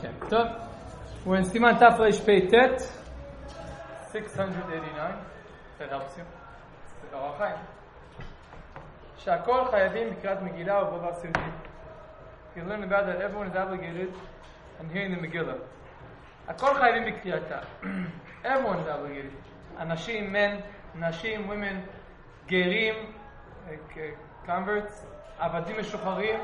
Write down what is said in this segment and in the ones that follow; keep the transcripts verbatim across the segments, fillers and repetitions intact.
Okay. So, we're in Siman Taf Reish Pei Tet, six hundred eighty-nine. That helps you. It's the Orach Chaim. Shakol Chayavim B'Krat Megillah U'B'Var Sivdi. You learn about that everyone is obligated on hearing the Megillah. Akol Chayavim B'Kriyata. Everyone is obligated. Anashim, men, Nashim, women, Gerim, converts, Avadim Meshucharim.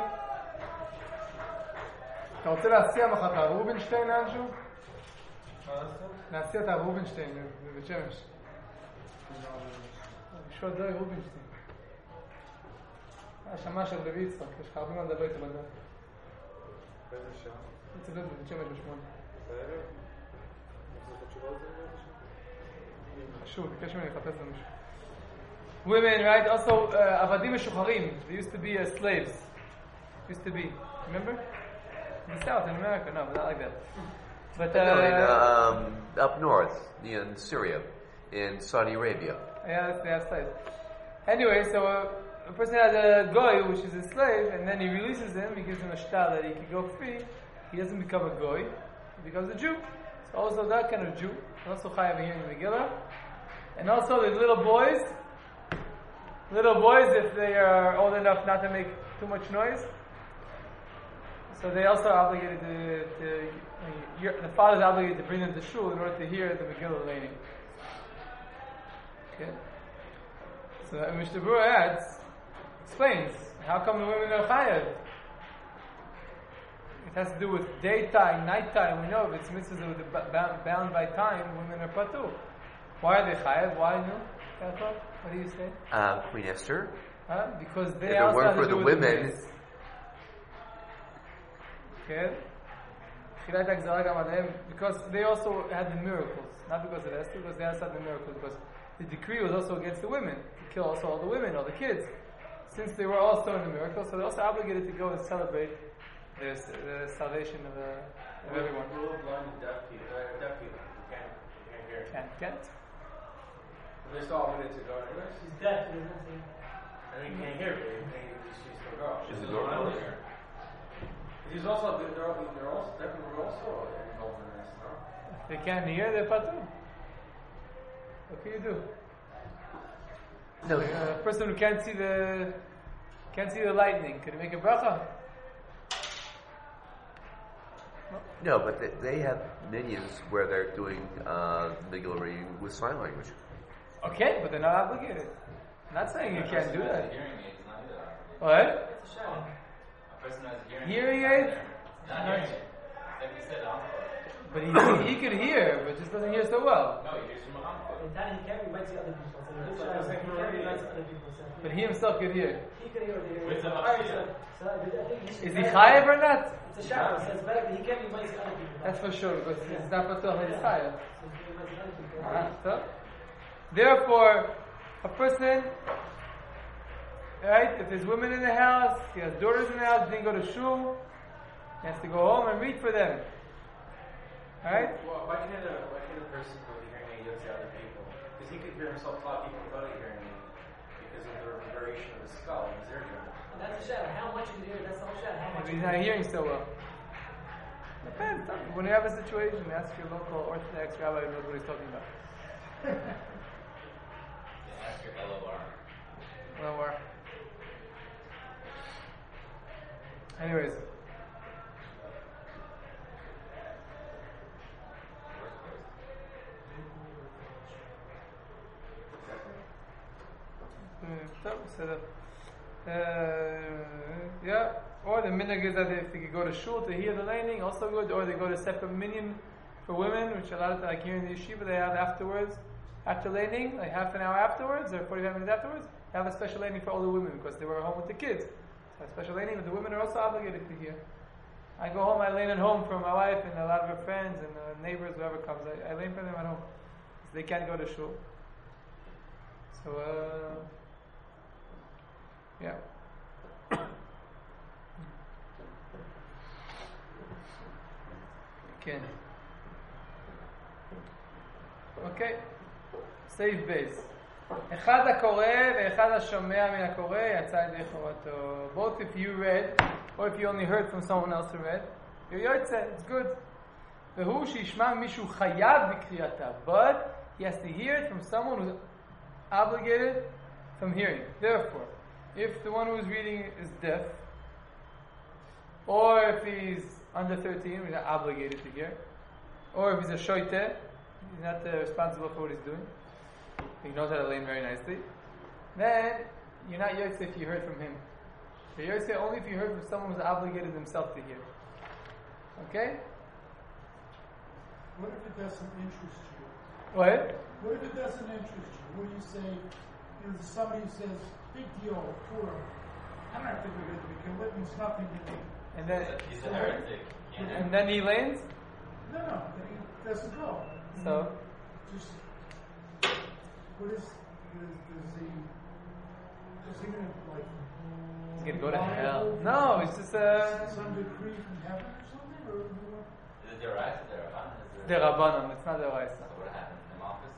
אתה רוצה להסיע מחר את הרובינשטיין לאנשהו? מה לעשות? להסיע את הרובינשטיין בבית שמש. לשאול דרי רובינשטיין. השמה של רבי יצחק, יש לך הרבה מה לדבר איתו בדרך. באיזה שעה? יצא להיות בבית שמש בשמונה. בערב? זאת התשובה על זה? חשוב, ביקש ממני לחפש למישהו. Women, right? Also, עבדים משוחררים. They used to be uh, slaves. Used to be. Remember? In the South, in America, no, not like that. But uh, no, in, um, up north, in Syria, in Saudi Arabia. Yeah, they have slaves. Anyway, so uh, a person has a goy, which is a slave, and then he releases him, he gives him a shtar that he can go free. He doesn't become a goy, he becomes a Jew. So also that kind of Jew, also chayav here in Megillah. And also the little boys, little boys, if they are old enough not to make too much noise, so they also are obligated to, to uh, the father is obligated to bring them to shul in order to hear the Megillah laning. Okay. So Mishnah Berurah adds, explains, how come the women are chayav? It has to do with daytime, nighttime. We know if it's mitzvahs that are bound by time, women are patu. Why are they chayav? Why no? What do you say? Uh, Queen Esther. Huh? Because they if also it weren't have to for do the with women. The because they also had the miracles, not because of Esther, because they also had the miracles, because the decree was also against the women, to kill also all the women, all the kids. Since they were also in the miracle, so they're also obligated to go and celebrate the, the salvation of, the, of everyone. Rule of blind and deaf people, uh, deaf people, you can't, you can't hear. Can't, can't. But they're still obligated to go anyway. She's deaf, isn't she? And you can't hear, but you can't, she's still go. She's the door. He's also, they're, they're also, they're also involved in this, no? If they can't hear, they're patu. What can you do? No. A person who can't see the can't see the lightning, can he make a bracha? No, but they, they have minions where they're doing uh, Megillah reading with sign language. Okay, but they're not obligated. I'm not saying you can't do that. Hearing aids, not either. What? It's a shame. A person has a Hearing hearing aids? Not hearing aids. Like we said, um, But he, he could hear, but just doesn't hear so well. no, he hears from a hump. In Tanya, he can't relate to other people. So it's a shame. He can't relate to other people. So But he himself could hear. he could hear what they hear. With the Alright, Mashia. so, so I think he should Is he better- chayav or not? It's a shower. So it's better, but he can't relate to other people. That's for sure, because he's not patuch he's chayav. So he can relate to other people. Ah, so, therefore, a person, right, if there's women in the house, he has daughters in the house, he didn't go to shul, he has to go home and read for them. Right? Well, why can't a, why can't a person with a hearing aid go to other people? Because he could hear himself talk even without a hearing aid because of the reverberation of his skull and his eardrum. And that's a shadow. How much you can hear, that's the whole shadow. How much Maybe you he's can not hear. hearing so well. Depends. When you have a situation, ask your local Orthodox rabbi who knows what he's talking about. Yeah, ask your L O R. Well, we're... Anyways. So, so the, uh, yeah, or the minhag is that if they could go to shul to hear the laning, also good, or they go to separate minyan for women, which a lot of like here in the yeshiva they have afterwards, after laning, like half an hour afterwards or forty-five minutes afterwards, they have a special laning for all the women because they were home with the kids. So a special laning, but the women are also obligated to hear. I go home, I lane at home for my wife and a lot of her friends and uh, neighbors, whoever comes. I, I lane for them at home because they can't go to shul. So. Uh, Yeah. Okay. Okay. Save base. אחד הקורא ואחד השומע מן הקורא יצא ידי חובתו. Both if you read or if you only heard from someone else who read, you're yotze, it's good. V'hu shishma mishu chayav b'kriyata, but he has to hear it from someone who's obligated from hearing. Therefore, if the one who's reading is deaf, or if he's under thirteen, he's not obligated to hear, or if he's a shoite, he's not uh, responsible for what he's doing, he knows how to learn very nicely, then you're not yotze if you heard from him. You're yotze only if you heard from someone who's obligated himself to hear. Okay? What if it doesn't interest you? What? What if it doesn't interest you? What do you say? You know, somebody says, big deal, Purim. I'm not going to because it means nothing to me. And then, He's a heretic. He can't- and then he lanes. No, no, then he doesn't go. So, Just, what is, does, does he, does he going to, like, he's gonna go to hell. No, it's just uh, some decree from heaven or something? Or, or Is it right? Is it right? Is the it- rabbanon. It's not the raisa. So what happened in the office?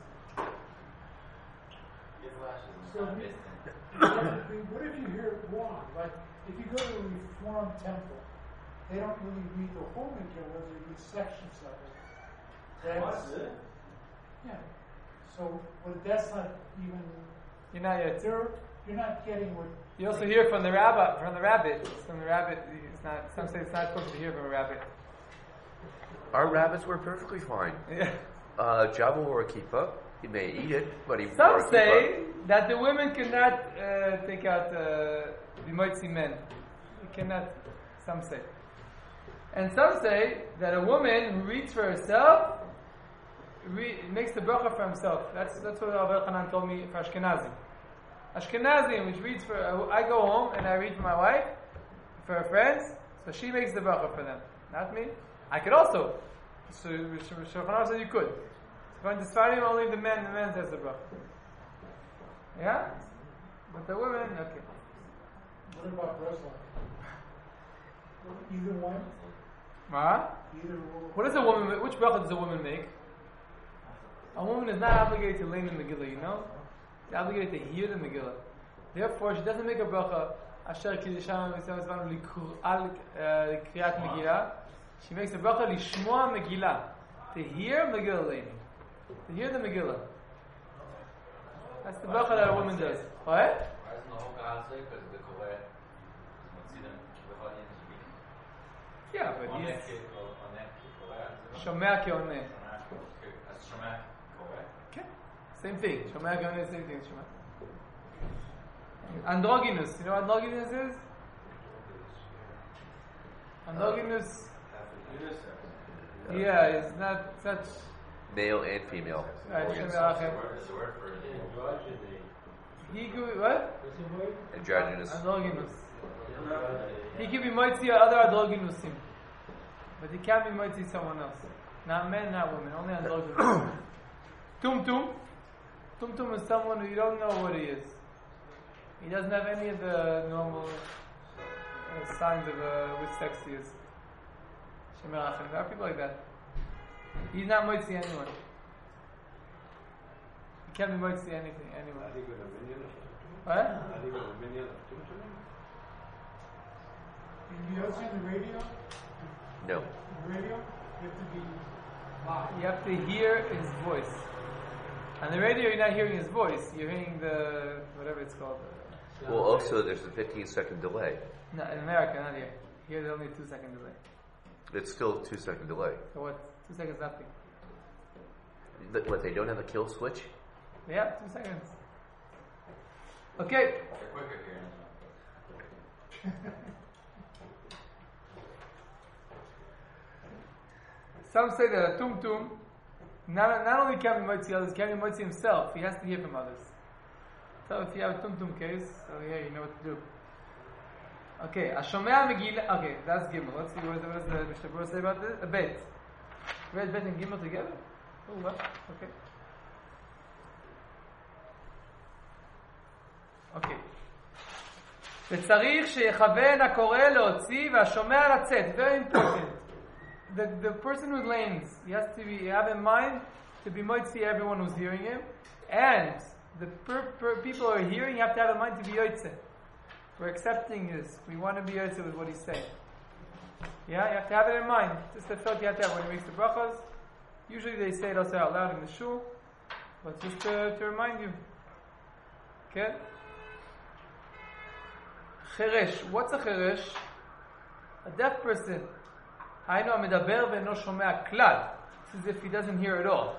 His lashes is So not we- distant. what if you hear it wrong? Like, if you go to a Reformed temple, they don't really read the whole Megillah, they read sections of it. That's, yeah. So, but that's not even, You're not yet. they're, you're not getting what. You also hear from the rabbi, from the rabbit. From the rabbit, it's not. Some say it's not supposed to hear from a rabbit. Our rabbits were perfectly fine. Yeah. Uh, Jabba wore a kippah. He may eat it, but he Some wore a say kippah. that the women cannot uh, take out uh, the moitzi men. They cannot. Some say, and some say that a woman who reads for herself re- makes the bracha for himself. That's that's what Rabbi Hanan told me for Ashkenazi. Ashkenazi, which reads for, uh, I go home and I read for my wife, for her friends, so she makes the bracha for them, not me. I could also. So Shulchan Aruch said you could. According to Sfarim, only the man, the man says the bracha. Yeah, but the women, okay. What about Breslov? Either one? Ma? Either one. What does a woman? ma- Which bracha does a woman make? A woman is not obligated to learn the Megillah, you know. She's obligated to hear the Megillah. Therefore, she doesn't make a bracha. Asher kiddusham v'tzavazvan li'al kriyat Megillah. She makes a bracha lishmoa Megillah, to hear Megillah learning, to hear the Megillah. That's the bracha that a woman does. What? Why isn't the whole Kahal say? Because the Kohen is Motzidim, the Kohen is reading. Yeah, but Oneh he's ke- oneh ke Kohen. shomea keoneh. As Shomeh Kohen. Okay. Same thing. Shomea keoneh, same thing. Shomea. Androgynous. You know what androgynous is? Androgynous. Yeah, it's not such. Male and female. Right, organs. Shemel There's a Achem. word- there's a word for it. He could be what? Androgynous. Androgynous. He could be moitzi or other androgynusim, but he can't be moitzi someone else. Not men, not women. Only androgynous. Tum tum. Tum tum is someone who you don't know what he is. He doesn't have any of the normal uh, signs of uh, which sex he is. Shemel Achem. There are people like that. He's not moitzi anyone. He can't be moitzi anything, anyone. What? Can you also on the radio? No. The radio? You have to be live. You have to hear his voice. On the radio, you're not hearing his voice. You're hearing the whatever it's called. Uh, Well, also there's a fifteen second delay. no, in America, not here. Here, there's only a two second delay. It's still a two second delay. So what? Two seconds, nothing. Th- What, they don't have a kill switch? Yeah, two seconds. Okay. They're quicker here. Some say that a tum tum not, not only can be moitzi others, can be moitzi himself. He has to hear from others. So if you have a tum tum case, so yeah, you know what to do. Okay, Ashomea Megillah. Okay, that's Gimel. Let's see what does, what does the Mishnah Berurah say about this. A bet. Read bet and Gimel together. Oh, what? Okay. Okay. וצריך שיכוון הקורא להוציא והשומע לצאת. Very important. The, the person who lanes, he has to be, have in mind to be moitzi everyone who's hearing him, and the per, per, people who are hearing, you have to have in mind to be yotze. We're accepting this. We want to be yotze with what he's saying. Yeah, you have to have it in mind. Just the thought you have to have when he makes the brachas. Usually they say it also out loud in the shul, but just to, to remind you. Okay? Cheresh. What's a cheresh? A deaf person. היינו המדבר ואינו שומע כלל. This is if he doesn't hear at all.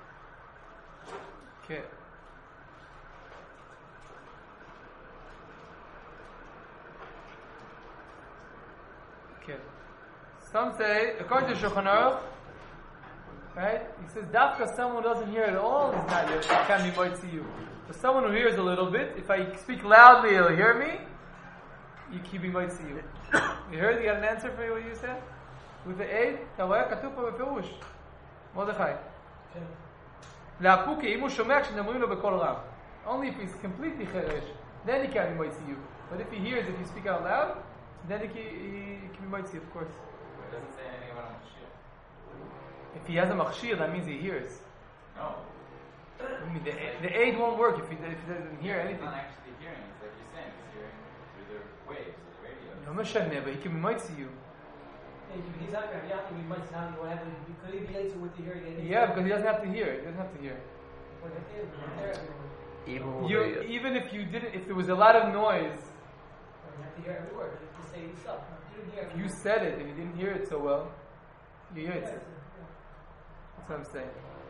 Okay. Okay. Some say, according to Shulchan Aruch, right? He says, Dafka, someone who doesn't hear at all is not yet. It can be might see you. But someone who hears a little bit, if I speak loudly, he'll hear me. You keep me might see you. You heard? You got an answer for what you said? With the aid, תראה כתוב פה בפירוש. מרדכי. להפוקי, אם הוא שומע כשנאמרים לו בקול רם. Only if he's completely חירש, then he can be might see you. But if he hears, if you speak out loud, then he can, he can be might see, of course. It doesn't say anything about a machshir. If he has a machshir, that means he hears. No. I mean, the, the aid won't work if he, if he doesn't hear He's anything. not actually hearing. It's like you're saying. He's hearing through the waves of the radio. No משנה, but he can be might see you. He's not going to be much now. Whatever. Could he be able to hear it? Yeah, because he doesn't have to hear. He doesn't have to hear. Even You, when they- even if you didn't, if there was a lot of noise, You have to hear every word. You have to say yourself. You didn't hear if you said it and you didn't hear it so well, you hear it. That's what I'm saying.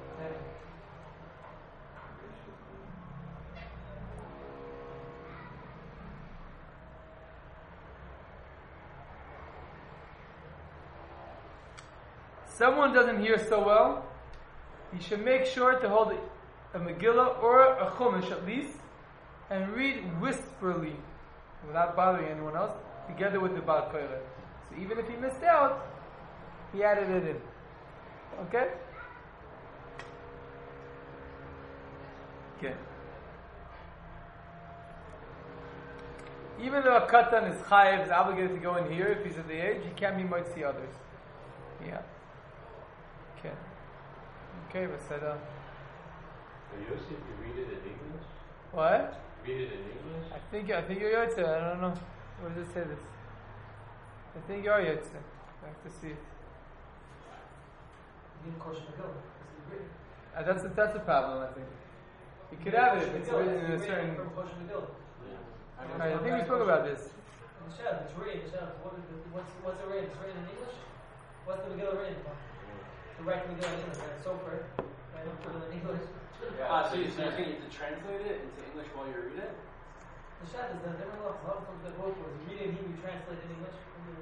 Someone doesn't hear so well, you should make sure to hold a Megillah or a Chumash at least, and read whisperly, without bothering anyone else, together with the Baal Koileh. So even if he missed out, he added it in. Okay? Okay. Even though a katan is chayiv, is obligated to go in here if he's at the age, he can't be might see others. Yeah. Okay. Okay, Vaseda. Yosef, you read it in English? What? Read it in English? I think I think you're Yotze. I don't know. Where does it say this? I think you're Yotze. I have to see it. Uh, that's a, that's a problem, I think. You could have it if it's written in a certain. Right, I think we spoke about this. The Shad, it's written. The Shad, what is the, what's what's it written? It's written in English. What's the Megillah written for? To write the Megillah in English, right? So for I don't put it in English. Yeah. Ah, so you so you're going to translate it into English while you read it? The Shad is that different levels. A lot of times they both words. You read it in Hebrew, translate it in English.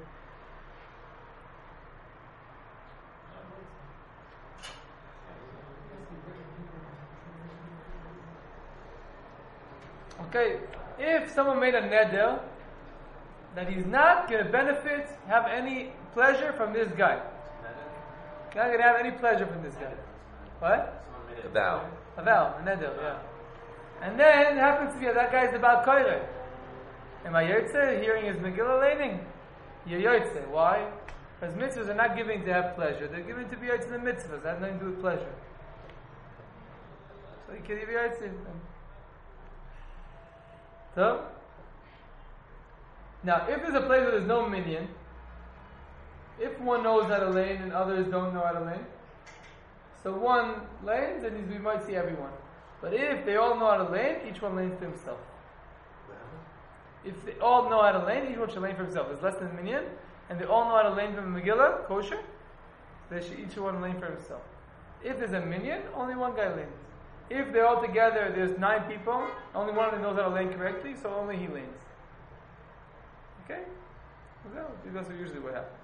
Okay, if someone made a neder that he's not going to benefit, have any pleasure from this guy, not going to have any pleasure from this guy. What? Someone made A it. vow. A vow, a neder, yeah. And then it happens to be that that guy's the Baal Koileh. Am I Yotze? Hearing his Megillah laning? You're Yotze. Why? Because mitzvahs are not given to have pleasure. They're given to be Yotze in the mitzvahs. That has nothing to do with pleasure. So you can be Yotze. So? Now, if there's a place where there's no minion, if one knows how to lane and others don't know how to lane, so one lanes and we might see everyone. But if they all know how to lane, each one lanes to himself. If they all know how to lane, each one should lane for himself. There's less than a minion, and they all know how to lane from the Megillah, kosher, they should each one lane for himself. If there's a minion, only one guy lanes. If they're all together, there's nine people, only one of them knows how to lane correctly, so only he lanes. Okay? Well, that's usually what happens.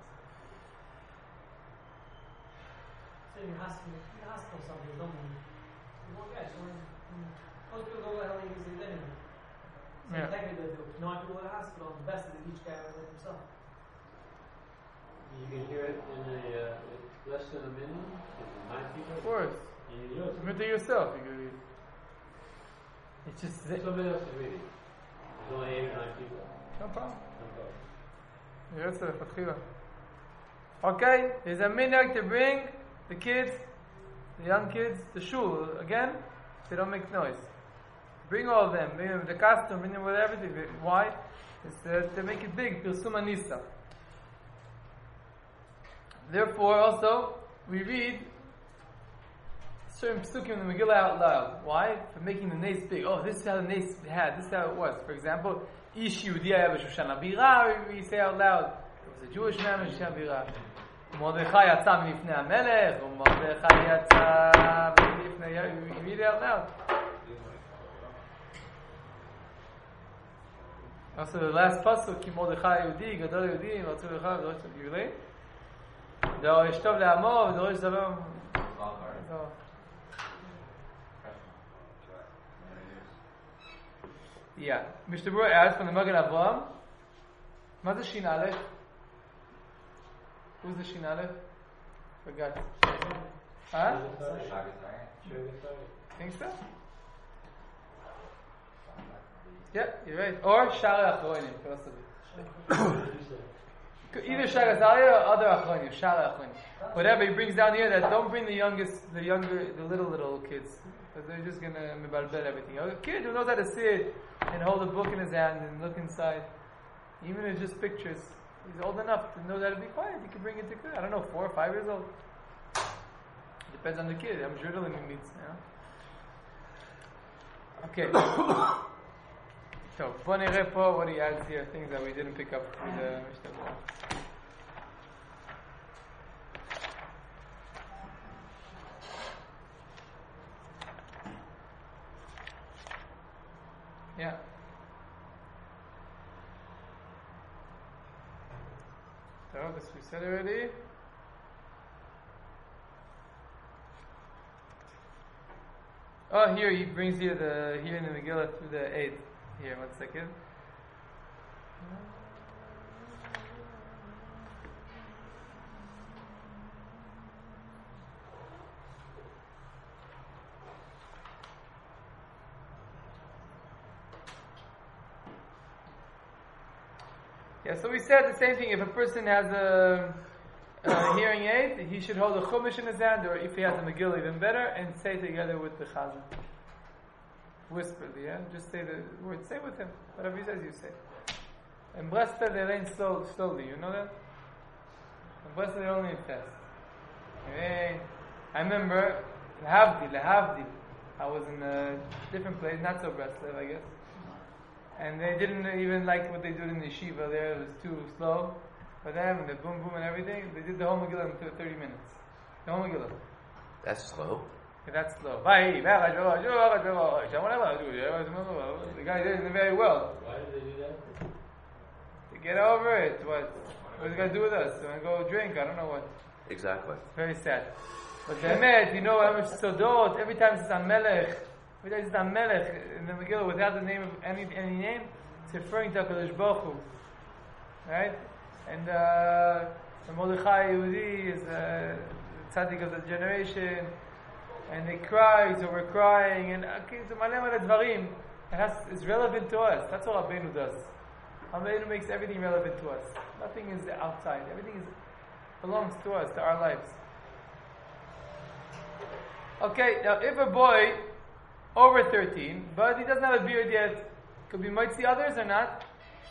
So in your hospital, in your hospital, something there's no one. There's one guy. So when, when most people go to hell, they use it anyway. So Yeah. technically, if no one people go to the hospital, the best is each guy with himself. You can hear it in a uh, less than a minute, in nine people. Of course. And you know Submit to yourself. You could read. It's just that. somebody else is reading. There's only eight or nine people. No problem. No problem. Yes, sir. Fatchila. Okay, there's a minhag to bring the kids, the young kids, to shul. Again, they don't make noise. Bring all of them. Bring them the costume, bring them with everything. Why? It's uh, to make it big. Pirsum Anisa. Therefore, also, we read certain psukim in the Megillah out loud. Why? For making the nace big. Oh, this is how the nace had. This is how it was. For example, Ish Yehudiya B'Shoshan Abira, we say out loud. It was a Jewish man in Shoshan Abira. Mordechai yatsa milifnei hamelech, u'Mordechai yatsa milifnei. We read it out loud. Also, the last pasuk, Ki Mordechai Yehudi, Gadol Yehudi, Vatzu Lecha, V'Dorosh Yehudi. Dorosh Tov Le'amo, V'Dorosh Zavam. Yeah. Mister Brewer adds from the Magen Avraham. What's the Shin Aleph? Who's the Shin Aleph? Forgot. Huh? Think so? Yeah, you're right. Or Shara Achronim, possibly. Either Shara Azaria or other Achronim. Shara Achronim. Whatever he brings down here, that don't bring the youngest, the younger, the little little kids, because they're just gonna mebalbel everything. A kid who knows how to sit and hold a book in his hand and look inside, even if it's just pictures, he's old enough to know how to be quiet. He can bring it to good. I don't know, four or five years old. Depends on the kid. I'm sure he meets. You know? Okay. So, bוא נראה פה what he adds here, things that we didn't pick up with the Mishnah. Yeah. So, this we said already. Oh, here he brings you the here in the Megillah through the eight. Here, one second. Yeah, so we said the same thing. If a person has a, a hearing aid, he should hold a chumash in his hand, or if he has a Megillah, even better, and say together with the chazan. Whisperly, yeah? Just say the word, say with him. Whatever he says, you say. And blessed they learn slow, slowly, you know that? And blessed they only fast. Hey, I remember, Lehavdil, Lehavdil. I was in a different place, not so Breslev, I guess. And they didn't even like what they did in the yeshiva there, it was too slow for them, and the boom boom and everything. They did the whole Megillah in thirty minutes. The whole Megillah. That's slow. That's slow. The guy did it very well. Why did they do that? To get over it. What? What's it got to do with us? Want to go drink? I don't know what. Exactly. Very sad. But the Emet, you know, Sodot, every time it says Amelech, every time it says Amelech in the Megillah without the name of any any name, it's referring to HaKadosh Baruch Hu. Right? And uh, the Mordechai Yehudi is a tzaddik of the generation. And they cry, so we're crying, and okay, so malem al dvarim, it has is relevant to us. That's what Rabbeinu does. Rabbeinu makes everything relevant to us. Nothing is outside. Everything is belongs to us, to our lives. Okay, now if a boy over thirteen, but he doesn't have a beard yet, could be might see others or not?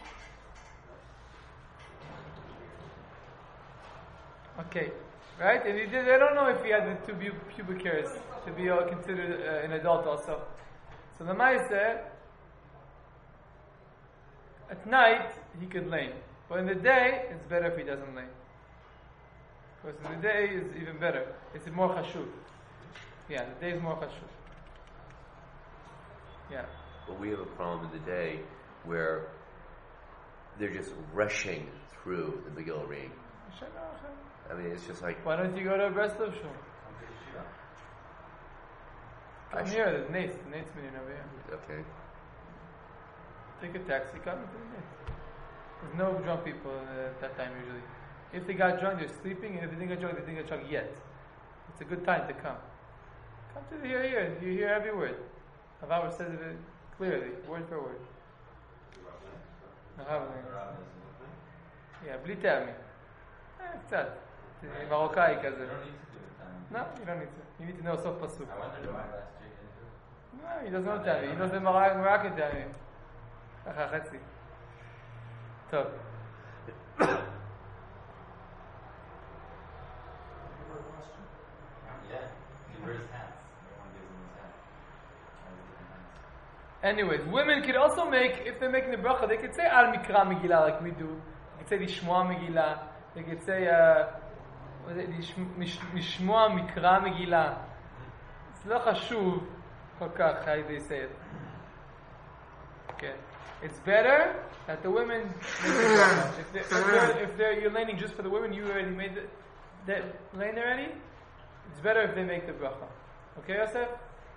Okay. Right? And he did, I don't know if he had the two pubic hairs to be uh, considered uh, an adult also. So the Ma'aseh, at night, he could lay. But in the day, it's better if he doesn't lay. Because in the day is even better. It's more chashuv. Yeah, the day is more chashuv. Yeah. But we have a problem in the day where they're just rushing through the Megillah reading. I mean, it's just like... Why don't you go to a Breslov shul? Come I here, there's Nate's. Nate's meeting over here. Okay. Take a taxi, come to the Nate's. There's no drunk people uh, at that time usually. If they got drunk, they're sleeping, and if they didn't get drunk, they didn't get drunk yet. It's a good time to come. Come to the here, here. You hear every word. Havavar says it clearly, word for word. Yeah, bli tami. Eh, קצת. מרוקאי כזה. No, you don't need to. You need to know סוף פסוק. I wondered why last chick into No, he doesn't know tami. He knows the Moroccan tami. ככה חצי. טוב. Anyways, women could also make, if they're making the bracha, they could say Al Mikra Megillah like we do. They could say Lishmoa Megillah. They could say, uh, what is it? Lishmoa Mikra Megillah. It's לא חשוב כל כך how they say it. Okay. It's better that the women make the bracha. If, they, if, they're, if they're, you're laning just for the women, you already made the, the lane already. It's better if they make the bracha. Okay, Yosef?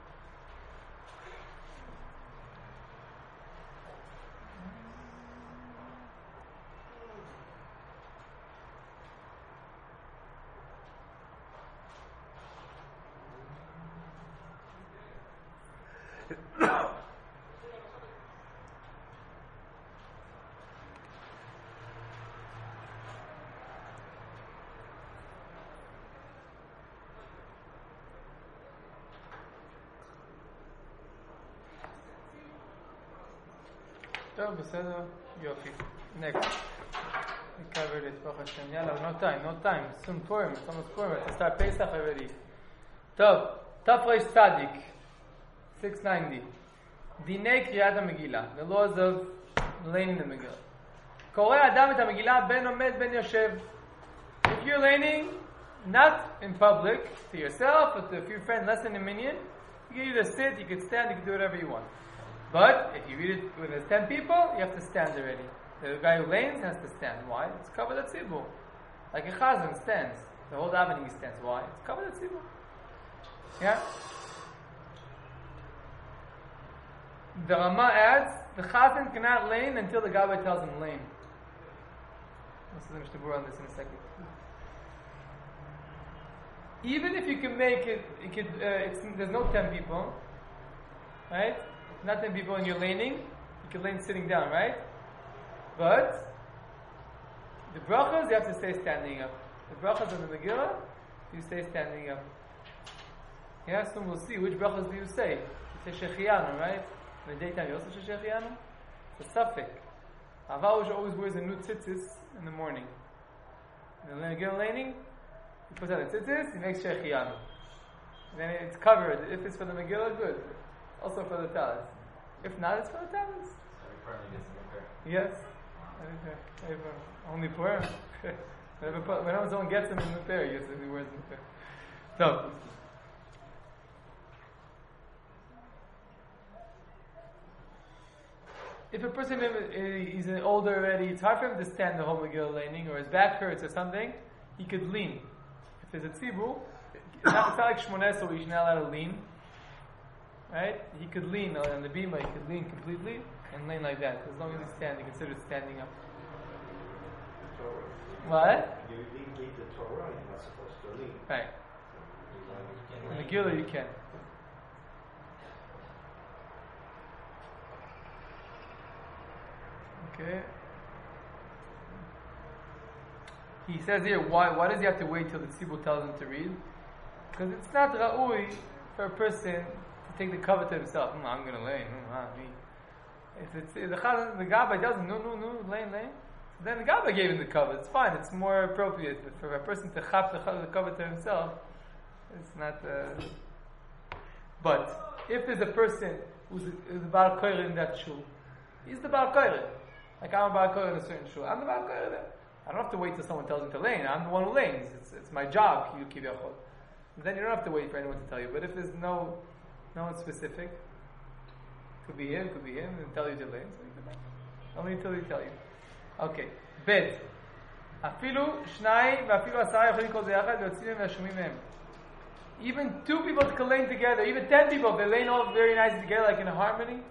טוב, בסדר, יופי. Next. We covered it, Baruch Hashem. Yalla, no time, no time. Soon Purim, it's almost Purim. Let's start Pesach already. טוב, Tafresh Tzadik, six ninety. Dinei Kriyat HaMegillah, the laws of laning the Megillah. קורא אדם את המגילה בין עומד בין יושב. If you're laning, not in public, to yourself, or to a few friends, less than a minyan, you can either sit, you can stand, you can do whatever you want. But if you read it when there's ten people, you have to stand already. The guy who lanes has to stand. Why? It's covered at tzibur. Like a chazan stands. The whole davening he stands. Why? It's covered at tzibur. Yeah? The Rama adds, the chazan cannot lane until the gabbai tells him lane. We'll see the Mishnah on this in a second. Even if you can make it, it could, uh, it's, there's no ten people, right? Not ten people and you're laning, you can lane sitting down, right? But the brachas, you have to stay standing up. The brachas of the Megillah, you stay standing up. Yeah, soon we'll see which brachas do you say. You say Shechianu, right? In the daytime you also say Shechianu. It's a suffix. Avahush always wears a new tzitzis in the morning. In the Megillah laning, he puts out a tzitzis, he makes Shechianu. Then it's covered. If it's for the Megillah, good. Also for the talis. If not, it's for the talis. Every Purim he gets a new pair. Yes. Okay. Only Purim. Whenever someone gets him a new pair, he, gets, he wears a new pair. So, if a person is older already, it's hard for him to stand the whole Megillah laning, or his back hurts or something, he could lean. If there's a tzibur, it's not, it's not like Shmoneh, so he's not allowed to lean. Right? He could lean on the bima, he could lean completely and lean like that. As long as he's standing, considered standing up. What? You lead, lead the Torah, you're not supposed to lean. Right. In the Megillah you can. Okay. He says here, why why does he have to wait till the tzibur tells him to read? Because it's not ra'ui for a person to take the cover to himself. Mm, I'm going to lane. Mm, ah, me. If it's if the chazan, the gabbai doesn't, no, no, no, lane, lane. So then the gabbai gave him the cover. It's fine. It's more appropriate. But for a person to chap the, the cover to himself, it's not. Uh... But if there's a person who's a, who's a Baal Koire in that shul, he's the Baal Koire. Like I'm a Baal Koire in a certain shul. I'm the Baal Koire there. I don't have to wait till someone tells me to lane. I'm the one who lanes. It's, it's my job. You keep your chol. Then you don't have to wait for anyone to tell you. But if there's no, no one specific, could be him, could be him, and tell you to lane. So you can lane. Only until they tell you. Okay. Bet. Afilu shnai v'afilu asara יכולים כל זה יחד ויוצאים מהם והשומעים מהם. Even two people can lane together. Even ten people, they lane all very nice together, like in a harmony.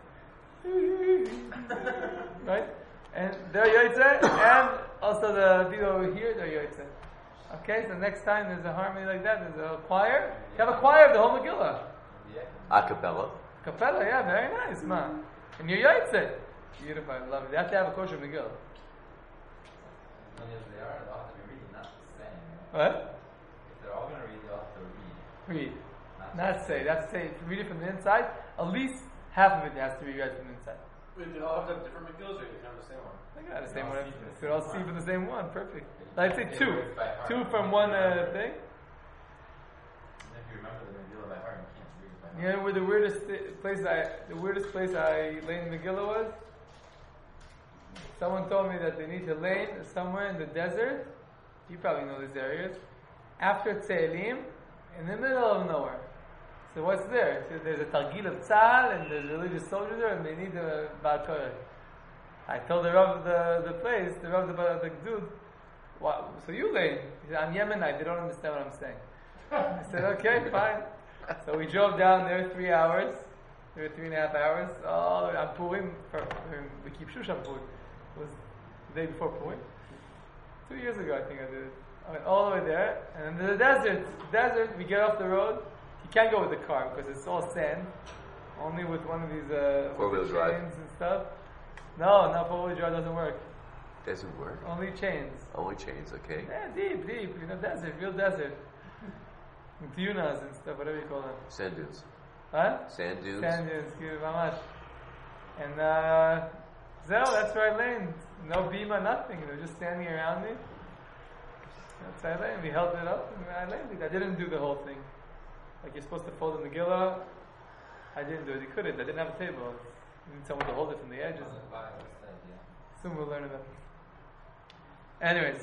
Right? And they're yoytze, and also the people over here, they're yoytze. Okay, so next time there's a harmony like that, there's a choir. You have a choir of the whole Megillah. A cappella. Capella, yeah, very nice, man. And you're yoytze. Beautiful, I love it. They have to have a kosher Megillah. As they are, they'll have to be reading, not saying. What? If they're all going to read, they'll have to read. Read. Not say. That's say. If you read it from the inside, at least half of it has to be read from the inside. Wait, do they all have different Megillas or you can have the same one? I got the same one. If they're all see from the same one, perfect. I'd say two. Two from one uh, thing. And if you remember the Megillah by heart, you can't read it by heart. You know where the weirdest th- weirdest place I, the weirdest place I lay in Megillah was, someone told me that they need to lay somewhere in the desert. You probably know these areas. After Tzelim, in the middle of nowhere. So what's there? So there's a Targil of Tzahal and there's religious soldiers there and they need a Baal Koreh. I told the Rav of the, the place, the Rav of the, the dude, wow, so you lay? He said, I'm Yemenite, they don't understand what I'm saying. I said, okay, fine. So we drove down there three hours, there were three and a half hours, all the way on Purim, for, we keep Shush on Purim. It was the day before Purim. Two years ago, I think I did it. I went all the way there, and in the desert, desert, we get off the road. You can't go with the car because it's all sand. Only with one of these uh, four-wheel drive chains and stuff. No, no, four-wheel drive doesn't work. Doesn't work. Only chains. Only chains, okay. Yeah, deep, deep. You know, desert, real desert. Dunas and stuff, whatever you call them. Sand dunes. Huh? Sand dunes. Sand dunes, give how much? And uh, Zell, that's where I landed. No bima, nothing. They were just standing around me. That's where I landed. We held it up and I landed. I didn't do the whole thing. Like you're supposed to fold the Megillah. I didn't do it. You couldn't. I didn't have a table. You need someone to hold it from the edges. Soon we'll learn about it. Anyways.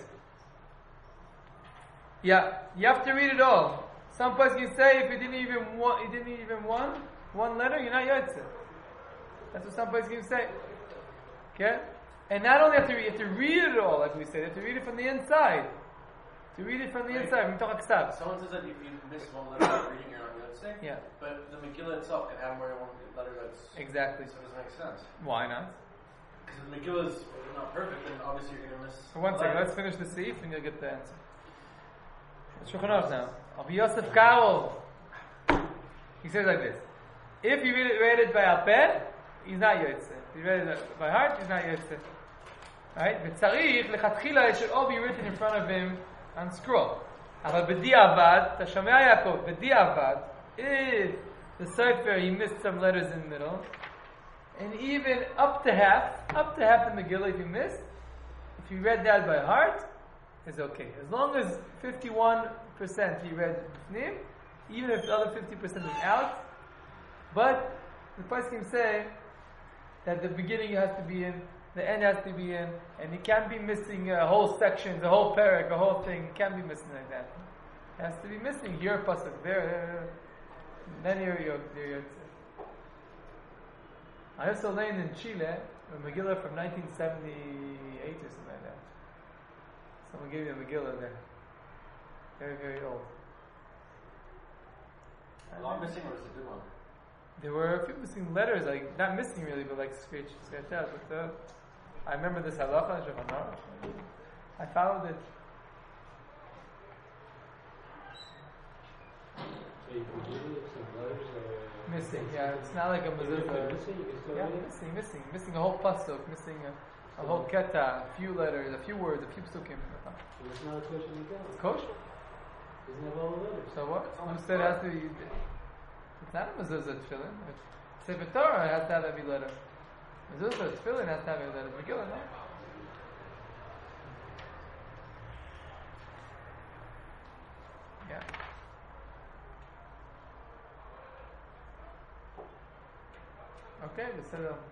Yeah, you have to read it all. Some place can say if you didn't even want, you didn't even one, one letter, you're not Yotze. That's what some place can say. Okay? And not only have to read, you have to read it all, like we said, you have to read it from the inside. To read it from the Right. inside. Someone says that if you miss one letter of reading, you're not Yotze. Yeah. But the Megillah itself can have more than one letter that's... Exactly. So it doesn't make sense. Why not? Because the Megillah is not perfect, then obviously you're going to miss... For one second, let's finish the Seif and you'll get the answer. Shulchan Aruch now. Rabbi Yosef Karol. He says like this. If you read it, read it by Alpeh, he's not Yotze. If you read it by heart, he's not Yotze. Right? V'tzarich, lechatchila, it should all be written in front of him on scroll. אבל בדיעבד, אתה שומע יעקב, בדיעבד, if the Sefer, he missed some letters in the middle, and even up to half, up to half in the Megillah if you missed, if you read that by heart, it's okay. As long as fifty-one percent you read B'fnim, even if the other fifty percent is out, but the person can say that the beginning has to be in, the end has to be in, and you can't be missing uh, whole sections, a whole parak, a whole thing. You can't be missing like that. It has to be missing here, pasuk there, there, then you're you're, you're I also learned in Chile a Megillah from nineteen seventy-eight or something like that. Someone gave me a Megillah there. Very, very old. A lot missing or is it a good one? There were a few missing letters, like not missing really, but like scratch, scratched out. But uh, I remember this halacha, Shulchan Aruch. I followed it. So you can read it, some letters are Missing, yeah. It's not like a Even if they're mezuzah. missing, you can still Yeah, read it? missing, missing, missing a whole pasuk, missing a, a whole keta, a few letters, a few words, a few psukim. And it's not a question of God. It's kosher. Doesn't have all the letters. So what? Who said it has to be? It's not a mezuzah tefillin. Sefer Torah has to have every letter. Mezuzah tefillin has to have every letter. Megillah, no. Yeah. Okay, we said um,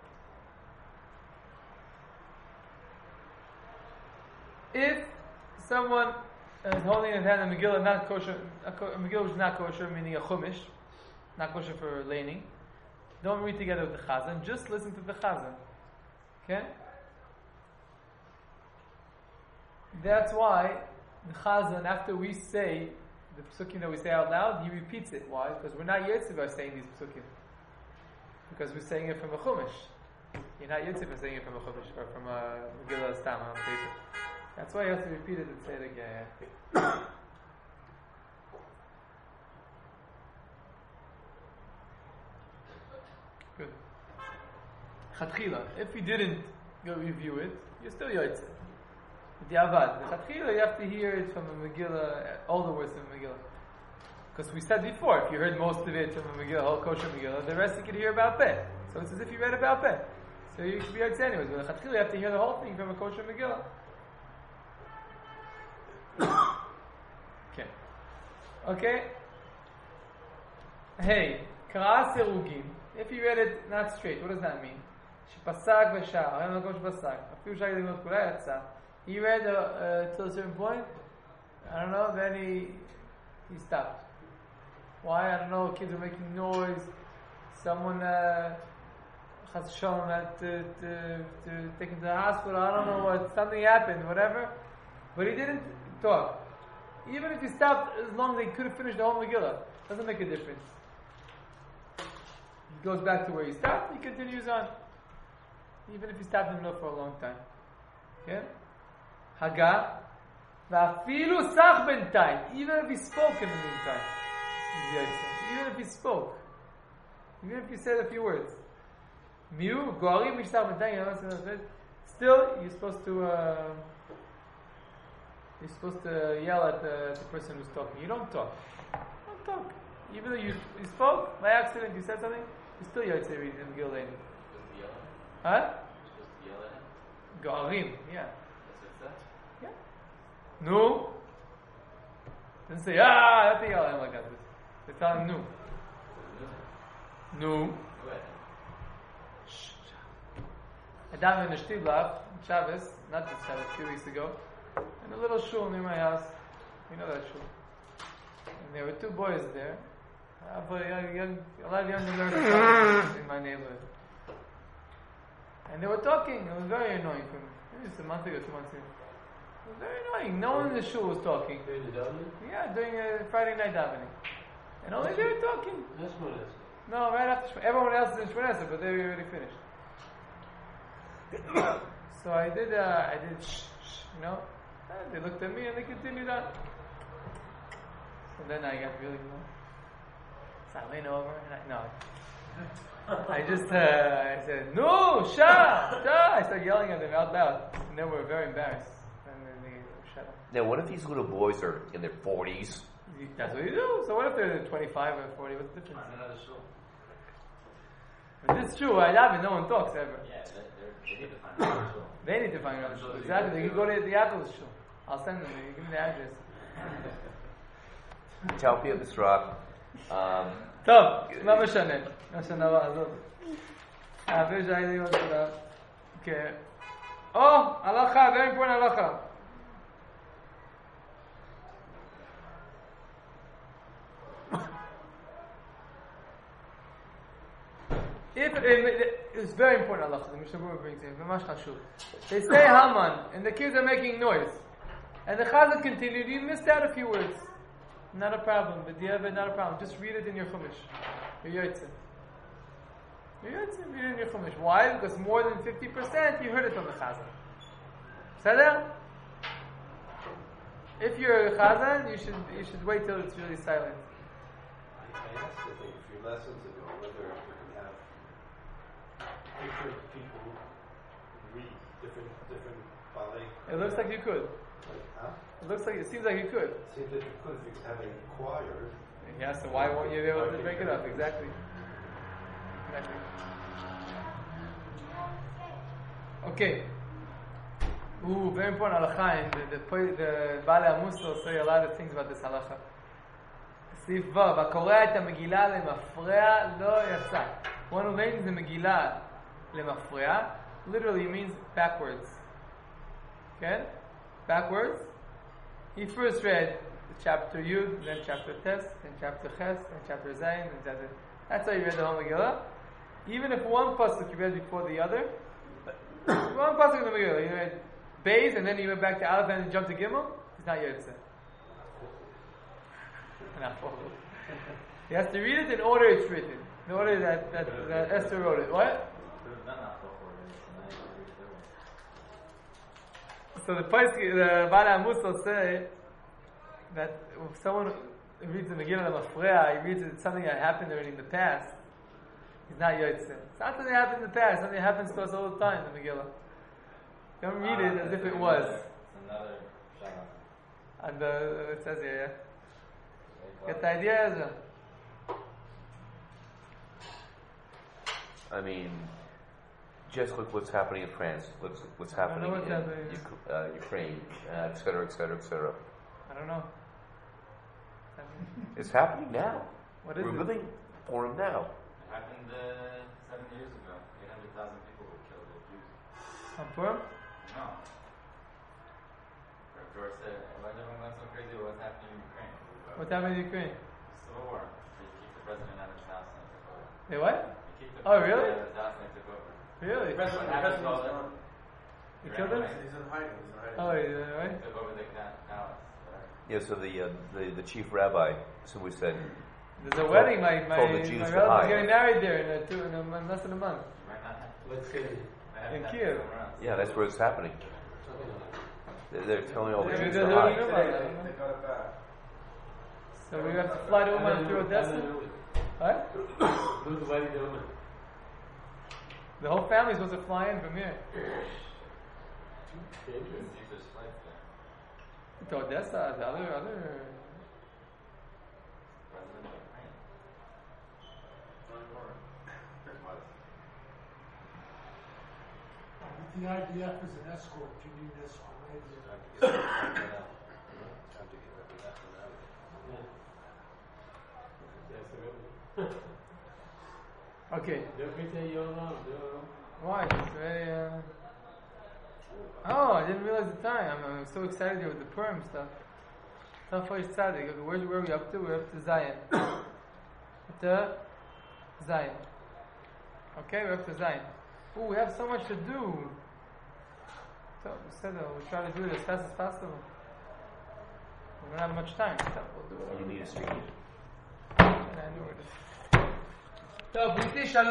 if someone is holding in his hand a Megillah not kosher, a, ko- a Megillah which is not kosher, meaning a chumash, not kosher for laning, don't read together with the chazan, just listen to the chazan. Okay? That's why the chazan, after we say the psukim that we say out loud, he repeats it. Why? Because we're not yetziv by saying these psukim. Because we're saying it from a chumash. You're not yetziv by saying it from a chumash or from a Megillah stam on paper. That's why you have to repeat it and say it again. Good. Chatchila. If you didn't go review it, you're still yotze. The avad. The chatchila, you have to hear it from a Megillah, all the words of a Megillah. Because we said before, if you heard most of it from a Megillah, whole kosher Megillah, the rest you could hear about peh. So it's as if you read about peh. So you should be yotze anyways. But the chatchila, you have to hear the whole thing from a kosher Megillah. Okay. Okay. Hey, Kara Serugim. If you read it not straight, what does that mean? Shpasak v'shah. I don't know what shpasak. A few shayim limud kula yatsa. He read uh, uh, till a certain point. I don't know. Then he he stopped. Why? I don't know. Kids were making noise. Someone uh, has shown that to, to, to take him to the hospital. I don't know what. Something happened. Whatever. But he didn't talk. Even if he stopped, as long as he could have finished the whole Megillah, doesn't make a difference. He goes back to where he stopped. He continues on. Even if he stopped in the middle for a long time. Okay? Haga. Va'afilu sach b'ntayim. Even if he spoke in the meantime. Even if he spoke. Even if he said a few words. Miu, gori, mishtach b'ntayim. Still, you're supposed to... Uh, you're supposed to yell at the, the person who's talking. You don't talk. Don't talk. Even though you, you spoke, by accident, you said something, you still yell at the Megillah. Huh? Gorim, yeah. Yeah. No. Didn't say, ah, that's the yell at him like that. They tell him, no. No. I davened in the Shtiblav, Shabbos, not this Shabbos, a few weeks ago, in a little shul near my house. You know that shul. And there were two boys there. Uh, but young, young, a lot of young learners in my neighborhood. And they were talking. It was very annoying for me. Maybe just a month ago, two months ago. It was very annoying. No one in the shul was talking. During the davening? Yeah, during a Friday night davening. And only they were talking. That's what it is. No, right after Shmoneh. Everyone else is in Shmoneh, but they were already finished. So I did, uh, I did shh, shh, you know. And they looked at me and they continued on. So then I got really, you know. So I went over and I, no. I just, uh, I said, no, shut, shut. I started yelling at them out loud. And they were very embarrassed. And then they shut up. Now, what if these little boys are in their forties? That's what you do. So what if they're twenty-five or forty? What's the difference? Another show. But this is true. I love it. No one talks ever. Yeah, they're, they're, they need to find another show. They need to find another shul. Exactly. They can go to the Apple's shul. I'll send them. You give me the address. Talpi of this rock. Um, טוב, לא משנה. מה שנבוא, עזוב. האוויר שהייתי עוד תודה. כן. או, הלכה, very important הלכה. If it, it's very important halacha, the Mishnah Berurah brings in, ממש חשוב. They say Haman, and the kids are making noise. And the Chazan continued, you missed out a few words. Not a problem, but the other not a problem. Just read it in your Chumash. Your Yotzeh. Your Yotzeh, read it in your Chumash. Why? Because more than fifty percent you heard it from the Chazan. Sada? If you're a Chazan, you should you should wait till it's really silent. I, I asked, I think, a few lessons ago whether we can have different people read different different ballet. It looks like you could. Like, huh? It looks like it seems like you could. It seems like you could if you could have a choir. Yes, so why won't you be able to break it up? Exactly. Exactly. Okay. Ooh, very important halacha. The the the Baalei Amos will say a lot of things about this halacha. סעיף ו' הקורא את המגילה למפרע לא יצא. One who learns the Megillah למפרע literally means backwards. Okay? Backwards. He first read the chapter Yud, then chapter Tes, then chapter Ches, then chapter Zayin, then chapter... That's how you read the whole Megillah. Even if one pasuk you read before the other, one pasuk in the Megillah, you read Beis, and then you went back to Aleph and jumped to Gimel, it's not Yotzeh. Not forward. He has to read it in order it's written. In order that, that, that Esther wrote it. What? So the Paiski, the Baalei Amos will say that if someone reads the Megillah Mafreya, he reads it, something that happened already in the past, he's not Yotzeh. It's not something that happened in the past, something that happens to us all the time in the Megillah. Don't read it as if it was. It's another shana. And uh, it says here, yeah? Get the idea, Ezra? I mean, just look what's happening in France. Look what's happening what's in happening. Uk- uh, Ukraine, uh, et cetera, et cetera, et cetera. I don't know. It's happening now. What is We're it? living for him now. happened uh, seven years ago. eight hundred thousand people were killed at Jews. On Purim? No. Rav George said, why is everyone going so crazy about what's happening in Ukraine? What happened in Ukraine? Civil war. They keep the president out of his house and they took over. They what? They keep the Oh, president really? out of his house and they took over. Really? The president, the What happened president to all is that? gone. You He killed ran him? away. He's in hiding. He's in hiding. Oh, yeah, right? They took over the ca- palace. Right? Yeah, so the, uh, the the chief rabbi, so we said, There's a wedding. My my, told the Jews my to relative's hide. getting married there in, a two, in a, in less than a month. You might not have Let's say might have In to have Kiev. somewhere else. yeah, that's where it's happening. something like that. They're, they're telling all the Yeah, Jews they're to doing hide. it. Today they, they got it back. So we have to fly to Uman through Odessa. What? Who's the wedding doing? The whole family's supposed to fly in from here Dangerous. Caesar's flights there. to Odessa. The other other. President of Ukraine. With the I D F as an escort, you need an escort right here. Time to get Time to get rid of that one out of it. Yeah. That's the good. Okay. Everything you know, you Why? It's very. Uh... Oh, I didn't realize the time. I'm, I'm so excited here with the Purim stuff. Tafoish Tzadik. Okay, where, where are we up to? We're up to Zion. Up to Zion. Okay, we're up to Zion. Oh, we have so much to do. So, said we'll try to do it as fast as possible. We don't have much time. So we'll do it. You need a street. And I know it is. So, British